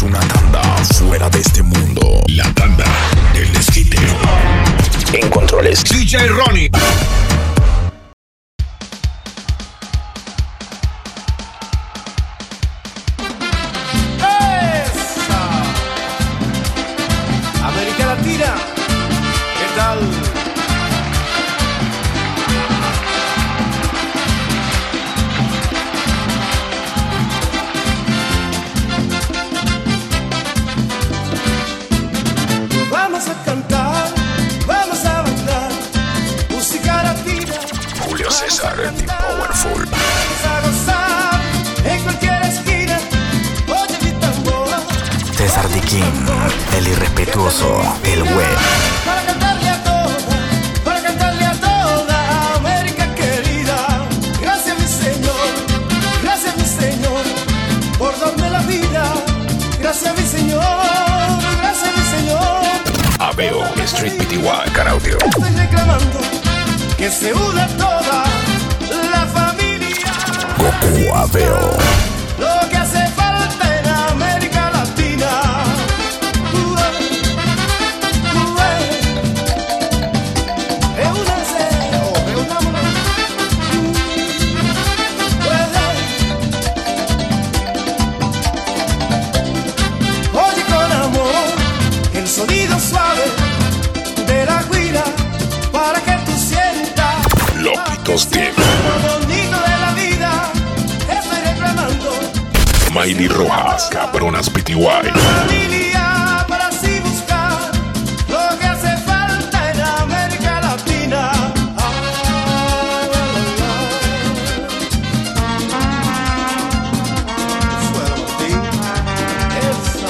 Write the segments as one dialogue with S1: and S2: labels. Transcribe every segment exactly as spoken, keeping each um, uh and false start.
S1: una tanda fuera de este mundo. La tanda del desquite. En controles, D J Ronnie.
S2: América Latina, ¿qué tal? Vamos a cantar, vamos a bailar, música latina.
S1: Julio César, el Powerful.
S2: Vamos a gozar en cualquier esquina. Oye mi tambor.
S3: César D. King, el irrespetuoso, el web.
S2: Para cantarle a toda, para cantarle a toda América querida. Gracias mi Señor, gracias mi Señor, por darme la vida. Gracias mi Señor, gracias mi Señor.
S1: Aveo, Street P T Y, Canaudio.
S2: Estoy reclamando que se una toda la familia.
S1: Goku Aveo.
S2: Lo que hace falta en América Latina. Ue, ue. Reúnanse o reunámonos. Ue. Oye con amor el sonido suave de la guira para que tú sientas
S1: Lopitos Team.
S2: lo bonito de la vida. Estoy reclamando
S1: Miley Rojas, Cabronas P T Y.
S2: familia para así buscar lo que hace falta en América Latina. Ay, ay, ay. Suena Martín. Eso.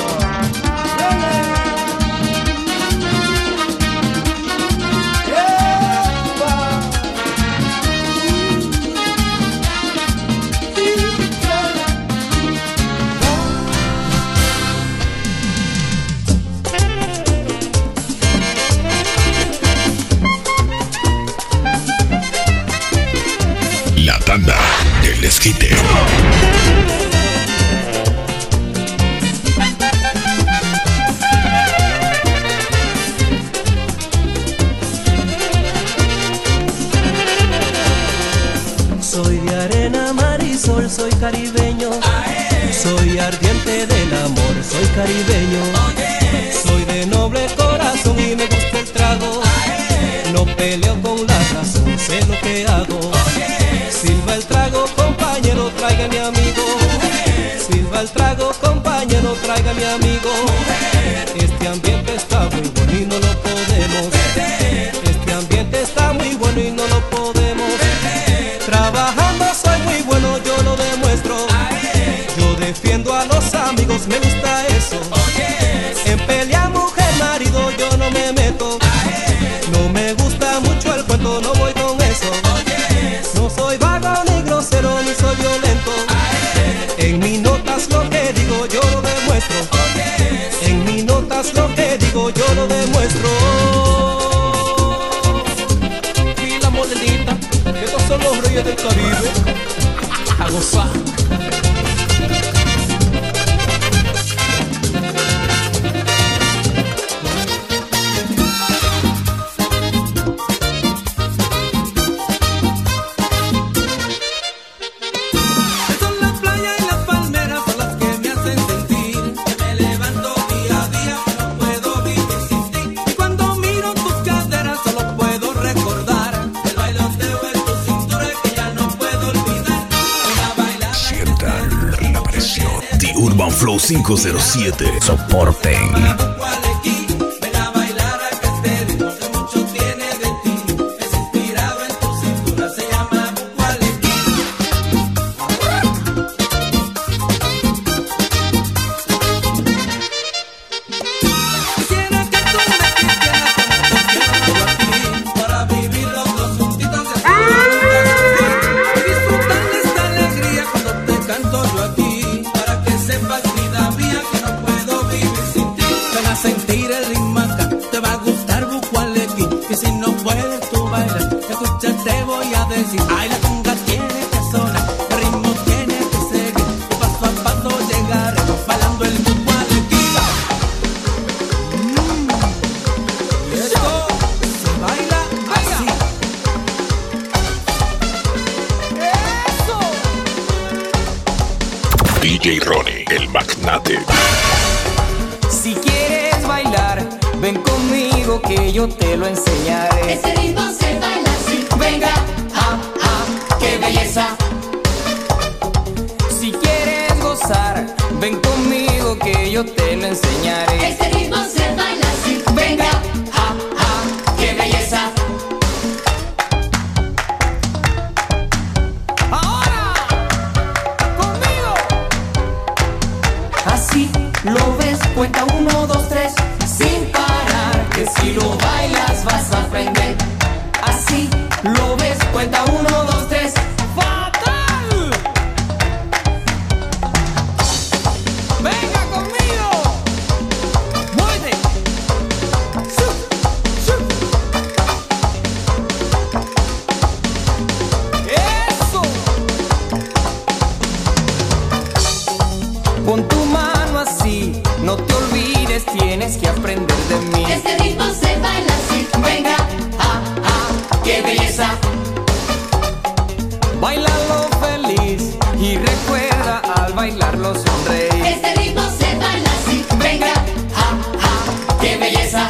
S1: La tanda del desquite.
S4: Soy de arena, mar y sol, soy caribeño. Soy ardiente del amor, soy caribeño. Soy de noble corazón y me gusta el trago. No peleo con la razón, sé lo que hago. Silba el trago, compañero, traiga mi amigo. Silba el trago, compañero, traiga mi amigo. Este ambiente está muy bueno y no lo podemos. Este ambiente está muy bueno y no lo podemos. Trabajando soy muy bueno, yo lo demuestro. Yo defiendo a los amigos, me gusta eso. En pelea mujer, marido, yo no me meto. No me gusta mucho el cuento, no voy con eso. No soy vago ni grosero ni soy violento. En mis notas lo que digo yo lo demuestro. En mis notas lo que digo yo lo demuestro. Y la modelita, que estos son los reyes del Caribe. A gozar.
S1: Urban Flow cinco cero siete. Soporten.
S4: Ay, la conga tiene que sonar, el ritmo tiene que seguir, paso a paso llegaremos bailando el fútbol aquí.
S1: D J Ronnie, el magnate.
S5: Si quieres bailar, ven conmigo que yo te lo enseñaré.
S6: Este ritmo se baila así.
S5: Venga, ah, ah, qué belleza. Si quieres gozar, ven conmigo que yo te lo enseñaré.
S6: Este ritmo se baila así.
S5: Venga, ah, ah, qué belleza. Ahora, conmigo. Así lo ves, cuenta uno, dos, tres, sin parar, que si lo bailas vas a aprender. Así lo ves, cuenta uno, dos, tres, fatal. Venga conmigo, muévete. Sub, sub. Eso. Pon tu mano así, no te olvides, tienes que aprender de mí.
S6: Este ritmo se baila así.
S5: Venga, ah, ah, qué belleza. Báilalo feliz y recuerda al bailarlo sonreír.
S6: Este ritmo se baila así.
S5: Venga, ah, ah, qué belleza.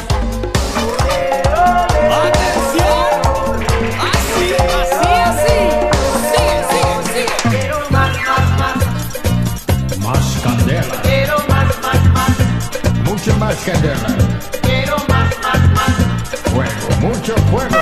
S5: ¡Atención! Así, así, así. Sigue, sigue, sigue. Quiero más, más, más.
S7: Más candela.
S5: Quiero más, más, más.
S7: Mucho más candela.
S5: Quiero más, más, más.
S7: Fuego, mucho fuego.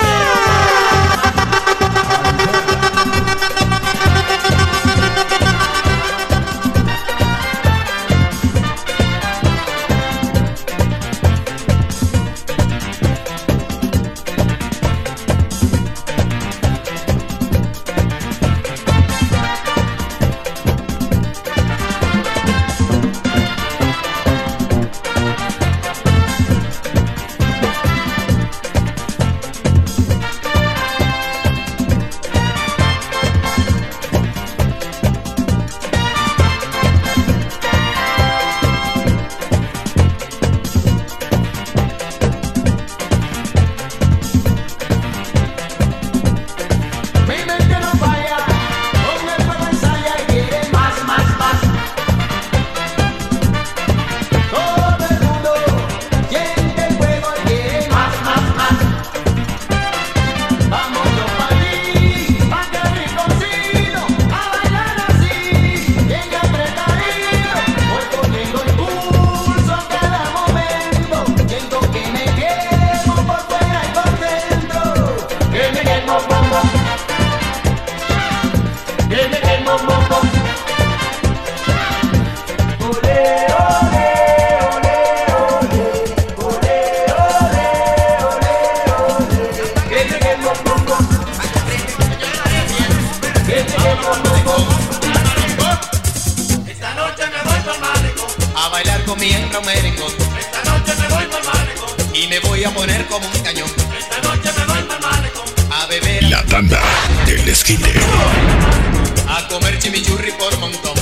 S8: Esta noche me voy pa'l malecón a bailar con mi hembra un merengón. Esta noche me voy pa'l malecón y me voy a poner como un cañón. Esta noche me voy pa'l malecón a beber.
S1: La tanda del desquite.
S8: A comer chimichurri por montón.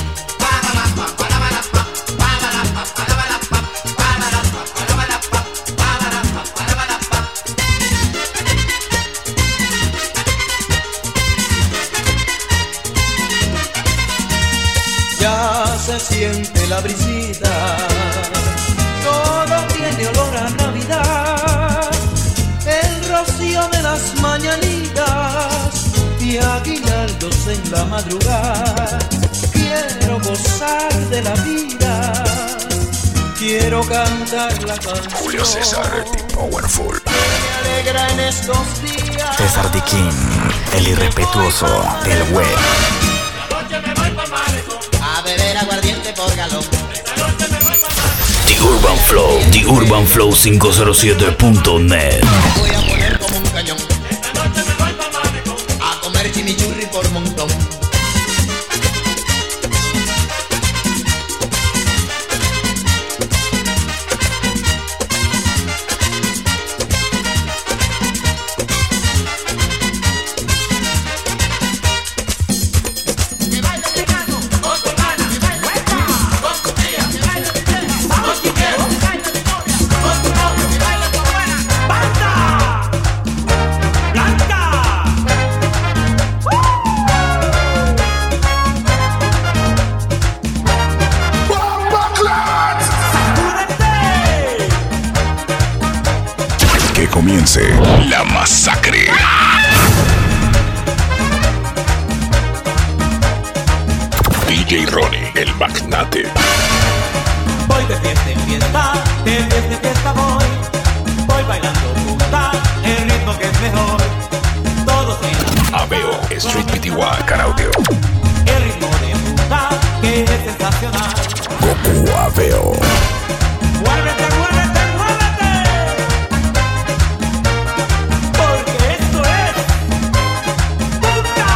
S4: Ya se siente la brisita, todo tiene olor a Navidad, el rocío de las mañanitas y aguinaldos en la madrugada. Quiero gozar de la vida, quiero cantar la canción.
S1: Julio César, el Powerful.
S4: Me alegra en estos días.
S3: César Diquín, el irrespetuoso del web.
S8: Esta noche me voy pa'l malecón a beber aguardiente por galón. Esta noche me voy pa'l malecón.
S3: The Urban Flow, The Urban Flow quinientos siete punto net.
S8: Me voy a poner como un cañón. Esta noche me voy pa'l malecón a comer chimichurri por montón.
S5: ¡Basta!
S1: Sanse, la masacre. D J Ronnie, el magnate.
S9: Voy de fiesta en fiesta, de fiesta en fiesta voy. Voy bailando punta, el ritmo que es mejor. Todos en
S1: Aveo, Street P T Y, Caraudio.
S9: el ritmo de punta, que es sensacional.
S1: Goku Aveo.
S9: Muévete, muévete, muévete. Porque esto es punta.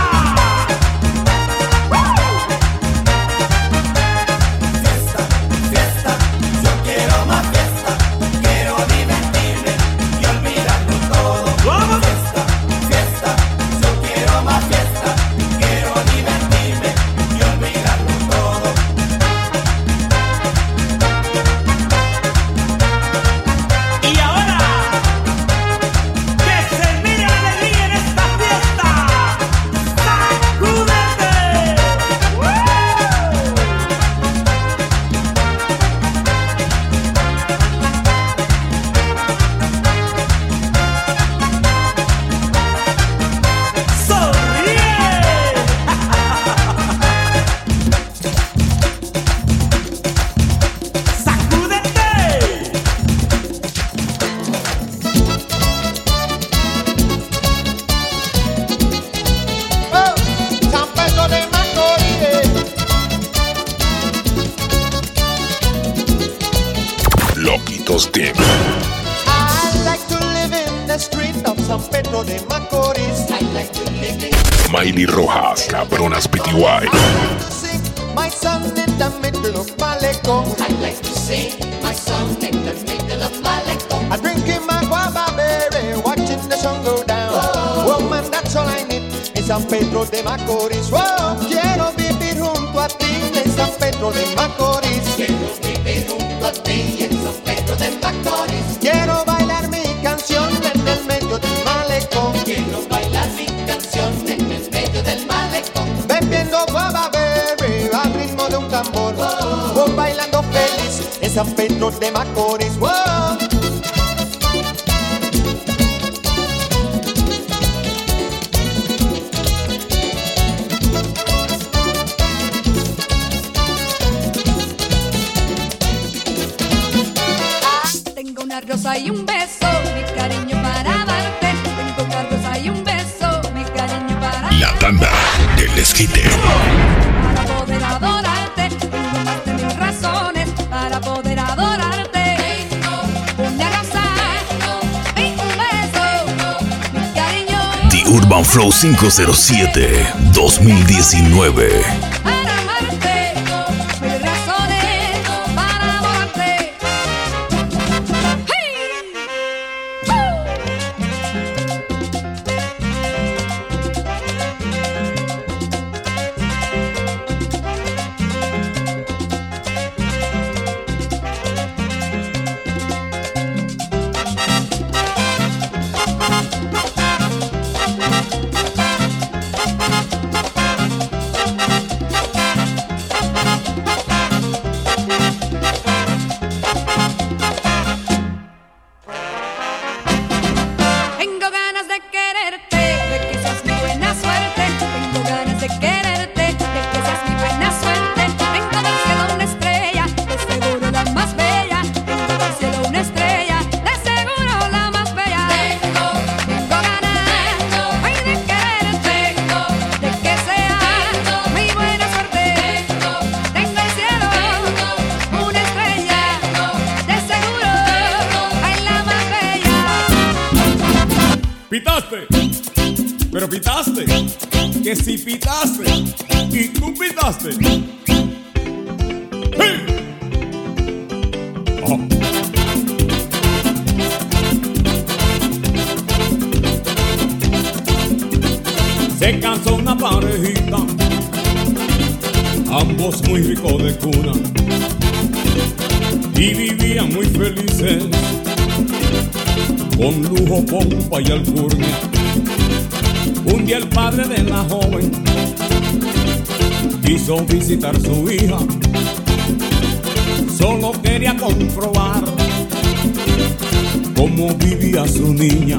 S9: Fiesta, fiesta, yo quiero más fiesta. Quiero divertirme y olvidarlo todo. Fiesta, fiesta, yo quiero más fiesta. Quiero divertirme y olvidarlo todo. Y ahora, que se mire la alegría en esta fiesta. ¡Sacúdete! ¡Sonríe! ¡Sacúdete!
S2: Oh, San Pedro de Macorís.
S1: Loquitos Team.
S2: I like to live in the street of San Pedro de Macorís. I like to live in
S1: Miley Rojas, Cabronas P T Y.
S2: I like to sing my song in the middle of Malecón.
S6: I like to sing my song in the middle of Malecón.
S2: I'm drinking my guava berry, watching the sun go down. Oh man, that's all I need in San Pedro de Macorís. Oh, quiero vivir junto a ti en San Pedro de Macorís.
S6: Quiero vivir junto a ti en San Pedro de Macorís.
S2: Quiero bailar mi canción en el medio del malecón.
S6: Quiero bailar mi canción en el medio del malecón.
S2: Bebiendo guava berry al ritmo de un tambor. Oh, bailando feliz en San Pedro de Macorís. Oh.
S10: Tengo una rosa y un beso, mi cariño para darte. Tengo una rosa y un beso, mi cariño para
S1: La tanda del esquite.
S10: para poder adorarte. Tengo más de mil razones para poder adorarte. Tengo una rosa y un beso, mi cariño
S3: The Urban Flow cinco cero siete dos mil diecinueve.
S10: para amarte. Mil razones para adorarte. ¡Hey! Tengo ganas de quererte, de que seas mi buena suerte. Tengo ganas de quererte, de que seas mi buena suerte. Tengo del cielo una estrella, de seguro la más bella. Tengo del cielo una estrella, de seguro la más bella. Tengo, tengo ganas, ay, de quererte, de que seas mi buena suerte. Tengo del cielo una estrella, de seguro, ay, la más bella.
S11: Pitaste, pero pitaste, que si pitaste, y tú pitaste. ¡Hey! Ajá. Se casó una parejita, ambos muy ricos de cuna, y vivían muy felices, con lujo, pompa y alcurnia. Un día el padre de la joven quiso visitar su hija, solo quería comprobar cómo vivía su niña.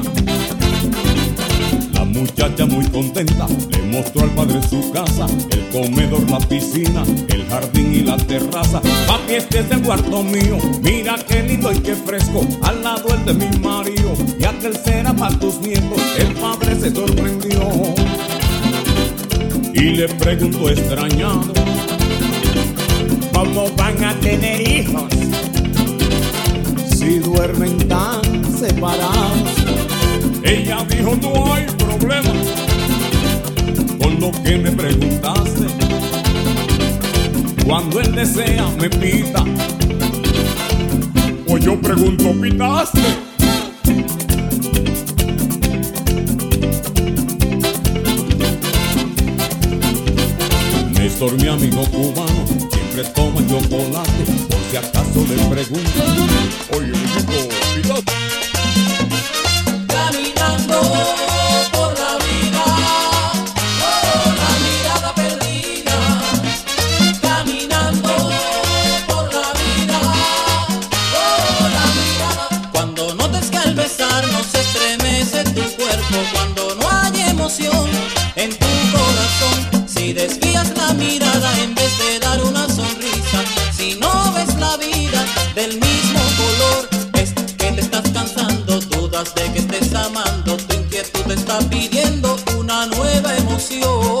S11: La muchacha muy contenta le mostró al padre su casa, el comedor, la piscina, el jardín y la terraza. Papi, este es el cuarto mío, mira qué lindo y qué fresco, al lado el de mi marido, y aquel será para tus nietos. El padre se sorprendió y le preguntó extrañado: ¿cómo van a tener hijos si duermen tan separados? Ella dijo: no hay problema con lo que me preguntaste. Cuando él desea me pita, pues yo pregunto: ¿pitaste? Néstor, mi amigo cubano, siempre toma chocolate, por si acaso le pregunto: oye, chico, ¿pitaste?
S5: Caminando por la vida, oh, la mirada perdida. Caminando por la vida, oh, la mirada. Cuando notes que al besarnos se estremece tu cuerpo, cuando no hay emoción en tu corazón, si desvías la mirada en vez de dar una sonrisa, si no ves la vida del mismo color, es que te estás cansando, dudas de que estés amando, tu inquietud te está pidiendo una nueva emoción.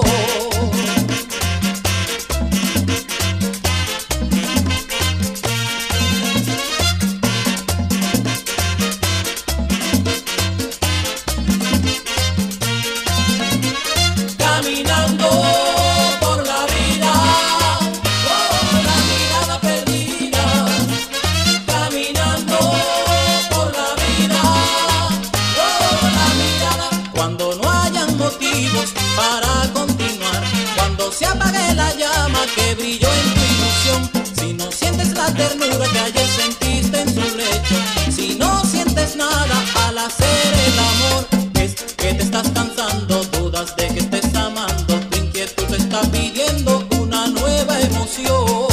S5: Caminando por la vida, oh, la mirada perdida. Caminando por la vida, oh, la mirada. Cuando no hayan motivos para continuar, cuando se apague la llama que brilló en tu ilusión, si no sientes la ternura que ayer sentiste en su lecho, si no sientes nada al hacer el amor, es que te estás cansando, dudas de que estés amando, tu inquietud te está pidiendo una nueva emoción.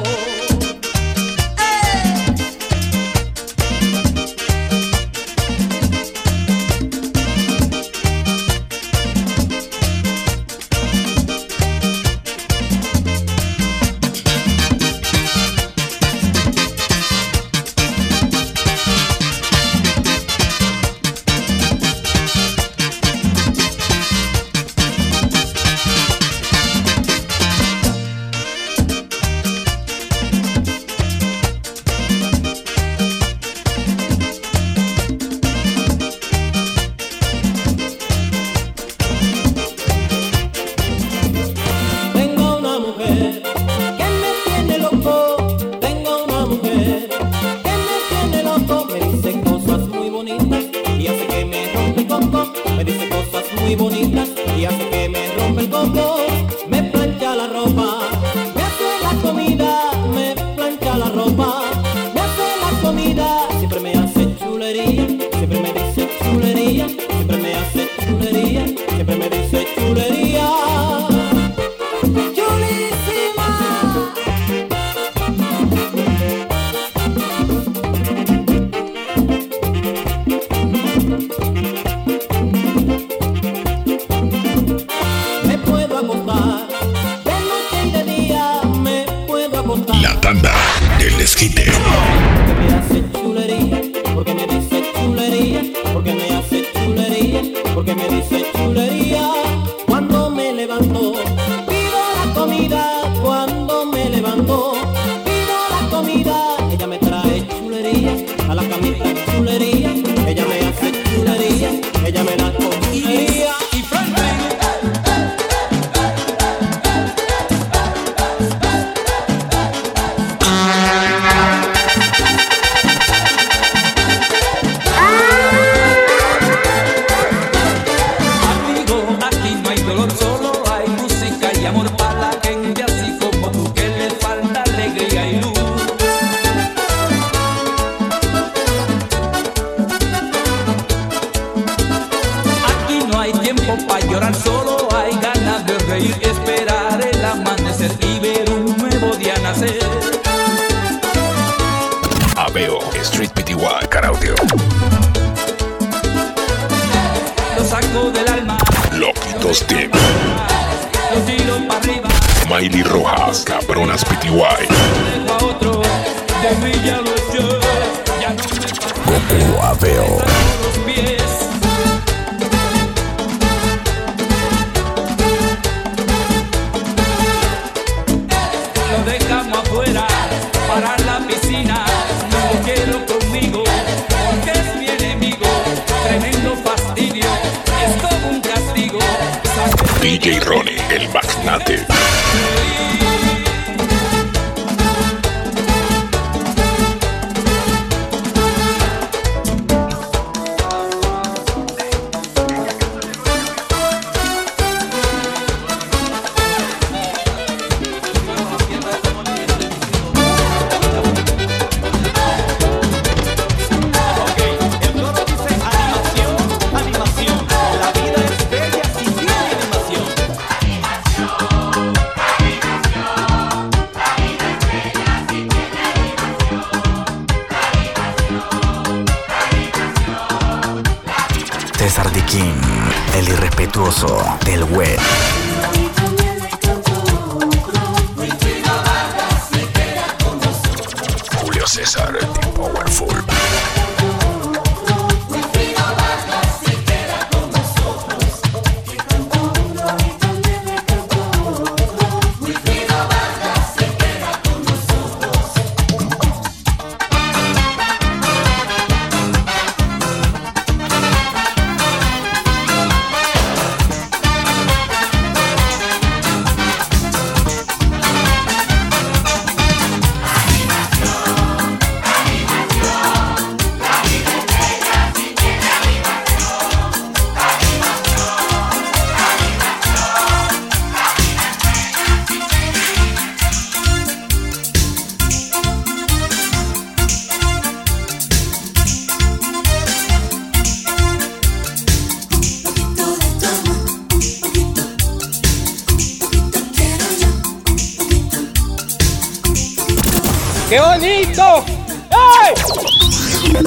S5: Tengo una mujer que me tiene loco, tengo una mujer que me tiene loco, me dice cosas muy bonitas y hace que me rompe el coco, me dice cosas muy bonitas y hace que me rompe el coco, me plancha la ropa, me hace la comida, me plancha la ropa, me hace la comida, siempre me hace chulería, siempre me dice chulería, siempre me hace chulería, siempre me dice chulería. Me puedo acostar de noche y de día, me puedo acostar.
S3: La tanda del desquite.
S5: Porque me hace chulería, porque me dice chulería, porque me hace chulería, porque me dice chulería. Cuando me levanto, pido la comida, cuando me levanto, pido la comida. Ella me trae chulería, a la camita chulería, ella me hace chulería, ella me da chulería. Y frente.
S12: Amigo, aquí no hay dolor, solo hay música y amor para la gente así como tú, que le falta alegría y luz. Aquí no hay tiempo para llorar, solo hay ganas de reír, esperar el amanecer y ver un nuevo día nacer.
S3: Aveo Street P T Y Caraudio.
S12: saco del alma.
S3: Loquitos Team.
S12: Los tiro para arriba.
S3: Miley Rojas, Cabronas P T Y.
S12: Dejo a otro, de mí ya lo eché. Ya no me pasa.
S3: Goku Aveo.
S12: Los pies. Lo dejamos afuera para la piscina. No lo quiero conmigo porque es mi enemigo. Tremendo fastidio, es como un castigo.
S3: D J Ronnie, el magnate.
S13: César Diquín, el irrespetuoso del web.
S3: Julio César, el Powerful.
S14: ¡Qué bonito! ¡Ay!
S15: Un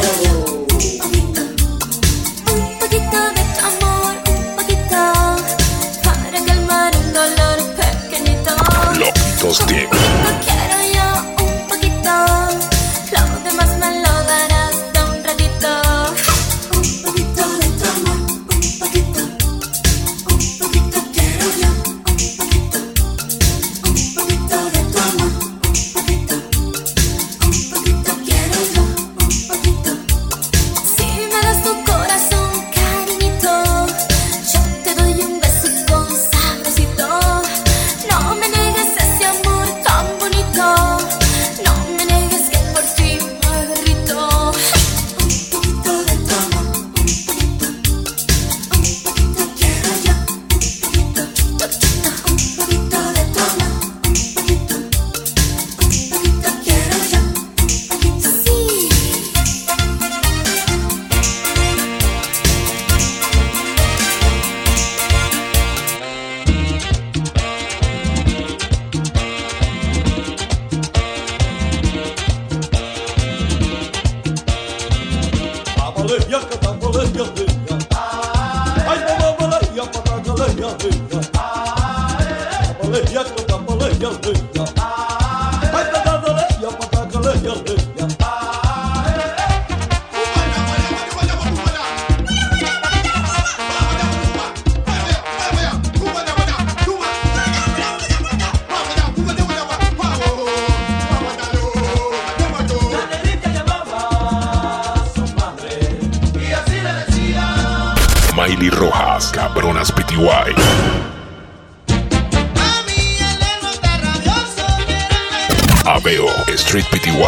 S15: poquito de tu amor, un poquito, para calmar un dolor pequeñito.
S3: Loquitos Team.
S15: No quiero yo un poquito, lo demás me lo darás de un ratito. Un poquito de tu amor, un poquito, un poquito quiero yo, un poquito, un poquito de tu amor.
S3: Miley Rojas, Cabronas P T Y. Aveo, Street P T Y.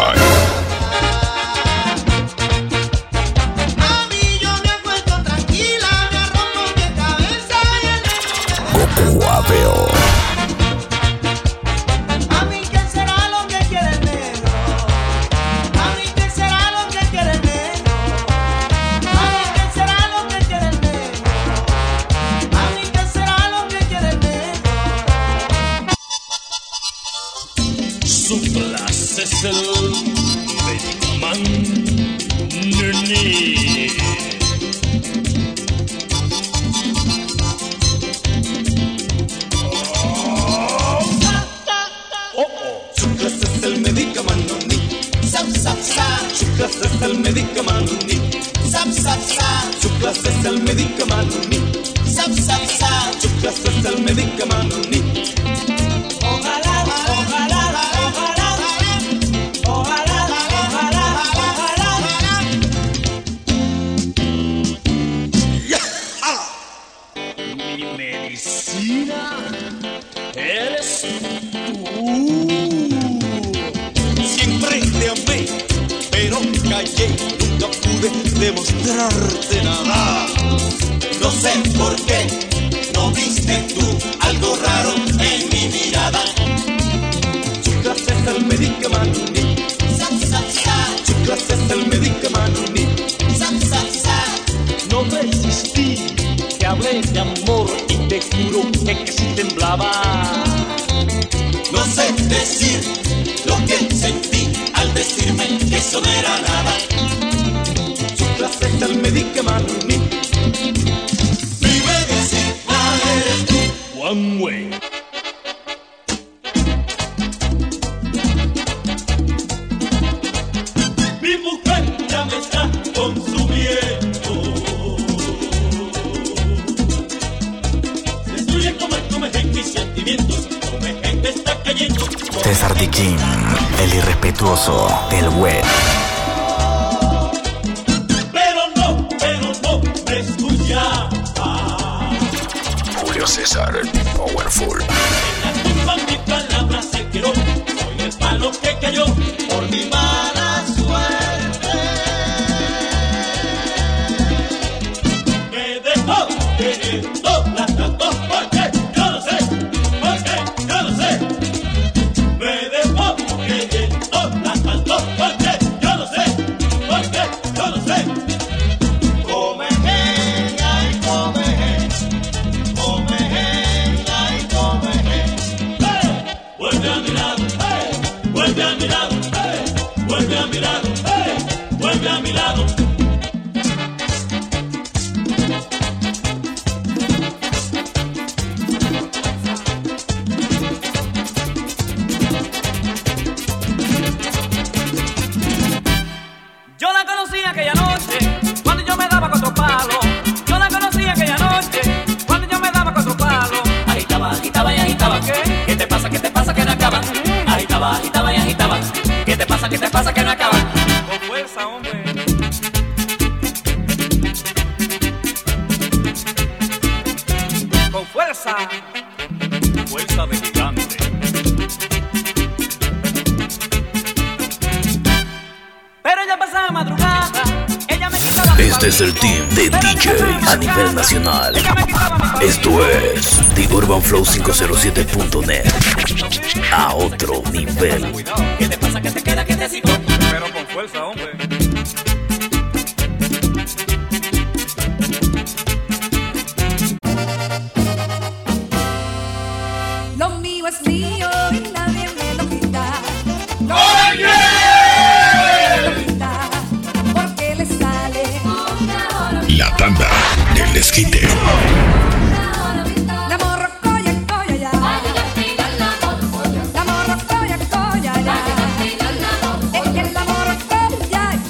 S3: Goku Aveo.
S16: Es el Medicman Nini.
S17: clase es el medicamento. Sap, sap, sap. Su clase es el medicamento. Sap, sap, sap. Su clase es el medicamento. Ojalá, ojalá, ojalá, ojalá, ojalá, ojalá, ojalá.
S16: Mi medicina eres tú.
S17: Siempre te amé, pero callé, nunca pude demostrarte nada. No sé por qué no viste tú algo raro en mi mirada. Su clase es el medicamento. Sap, sap, sap. Su clase es el medicamento. Sap, sap, sap.
S16: No resistí, te hablé de amor y te juro que casi temblaba.
S17: No sé decir lo que sentí al decirme que eso no era nada. Su clase es el medicamento. Mi medicina eres tú.
S16: One way.
S17: Mi mujer ya me está consumiendo. Destruye como el comején mis sentimientos. Comején me está cayendo.
S13: César Diquín, el irrespetuoso del web.
S17: Pero no, pero no me escuchaba.
S3: Julio César, Powerful.
S17: En la tumba mi palabra se quedó. Soy el palo que cayó por mi mala suerte. Me dejó queriendo la trató porque yo no sé, porque yo no sé. Me dejó queriendo la trató porque yo no sé, porque yo no sé. Comején, ay comején, comején, ay comején. ¡Hey! Vuelve a mi lado, hey, vuelve a mi lado, hey, vuelve a mi lado, hey, vuelve a mi lado.
S9: Yo la conocí aquella noche cuando yo me daba cuatro palos. Yo la conocí aquella noche cuando yo me daba cuatro palos.
S5: Agitaba, agitaba y agitaba.
S9: ¿Qué?
S5: ¿Qué te pasa? ¿Qué te pasa? Que no acaba. Agitaba, agitaba y agitaba. ¿Qué te pasa? ¿Qué te pasa? Que no acaba.
S9: Con fuerza, hombre. Con fuerza.
S16: Fuerza de gigante.
S9: Pero ella pasaba madrugada. Ella me quitaba.
S3: Este es el team de D J a nivel nacional. Esto es The Urban Flow quinientos siete punto net. A otro nivel.
S5: ¿Qué te pasa? ¿Qué te queda? ¿Qué te sigo?
S9: Pero con fuerza, hombre.
S10: Lo mío es mío y nadie me lo quita. Lo
S17: ¡Oye!
S10: me lo quita porque le sale.
S3: La tanda del desquite.
S10: La morrocoya, coya ya. La morrocoya, coya ya. Es que la morrocoya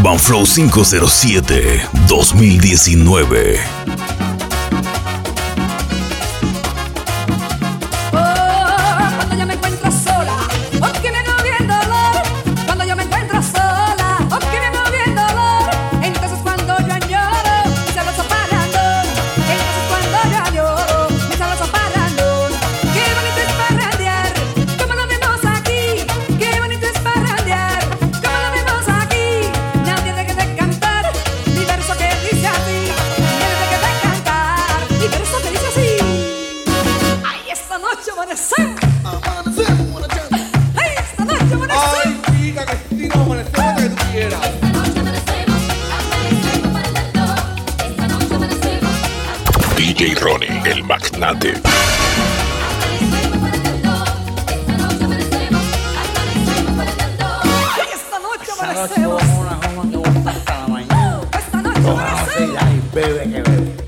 S1: Urban Flow quinientos siete dos mil diecinueve. D J Ronnie, el magnate.
S10: Esta noche
S18: amanecemos. Esta noche amanecemos. Esta noche amanecemos. Bebe que bebe.